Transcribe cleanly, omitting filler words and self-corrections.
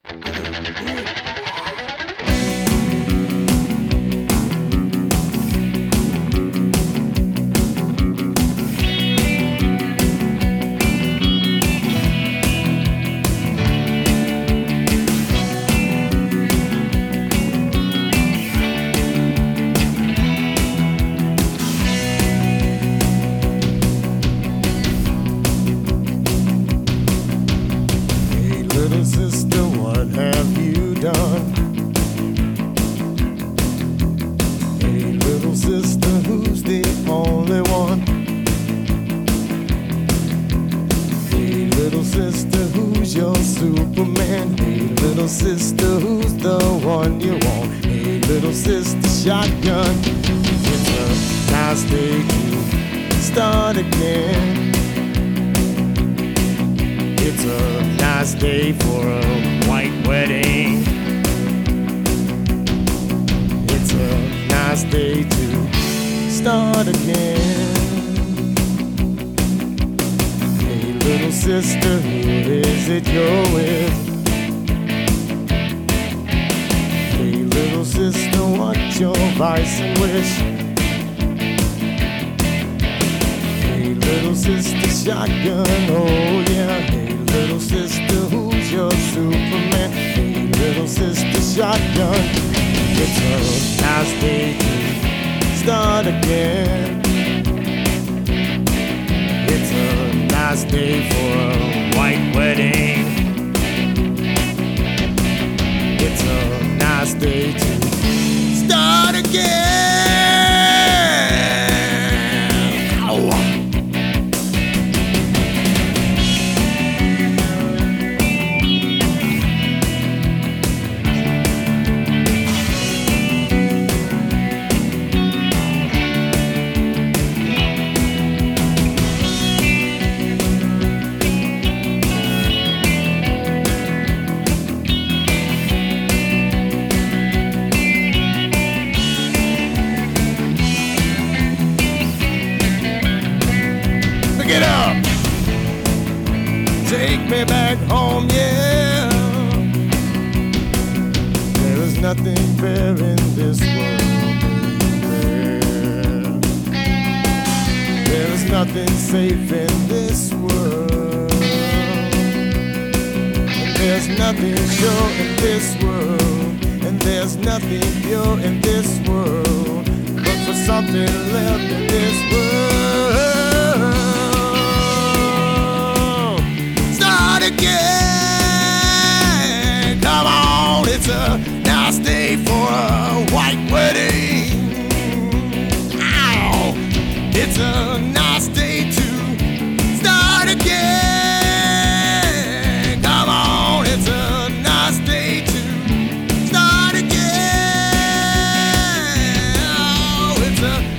Little sister, what have you done? Hey, little sister, who's the only one? Hey, little sister, who's your Superman? Hey, little sister, who's the one you want? Hey, little sister, shotgun. It's a nice day to start again. It's a nice day for a white wedding. It's a nice day to start again. Hey, little sister, who is it you're with? Hey, little sister, what's your vice and wish? Hey, little sister, shotgun, oh yeah. Hey, little sister, who's your Superman? Hey, little sister, shotgun. It's a nice day to start again. It's a nice day for a white wedding. It's a nice day to start again. Ow. Get up, take me back home, yeah. There is nothing fair in this world, baby. There is nothing safe in this world. And there's nothing sure in this world. And there's nothing pure in this world. Look for something left in this world. Again, come on, it's a nice day for a white wedding. Ow, it's a nice day to start again. Come on, it's a nice day to start again. Oh, it's a